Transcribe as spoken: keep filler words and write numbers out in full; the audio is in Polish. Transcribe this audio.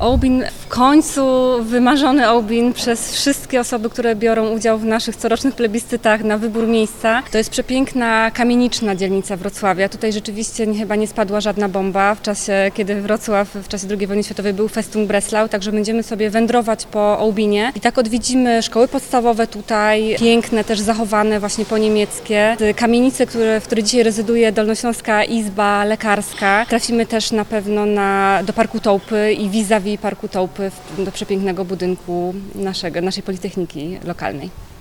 Ołbin, w końcu wymarzony Ołbin przez wszystkie osoby, które biorą udział w naszych corocznych plebiscytach na wybór miejsca. To jest przepiękna, kamieniczna dzielnica Wrocławia. Tutaj rzeczywiście chyba nie spadła żadna bomba w czasie, kiedy Wrocław w czasie drugiej wojny światowej był Festung Breslau, także będziemy sobie wędrować po Ołbinie i tak odwiedzimy szkoły podstawowe tutaj, piękne, też zachowane właśnie po niemieckie, kamienice, które, w której dzisiaj rezyduje Dolnośląska Izba Lekarska. Trafimy też na pewno na, do Parku Tołpy i vis-a-vis Parku Tołpy do przepięknego budynku naszego, naszej Politechniki lokalnej.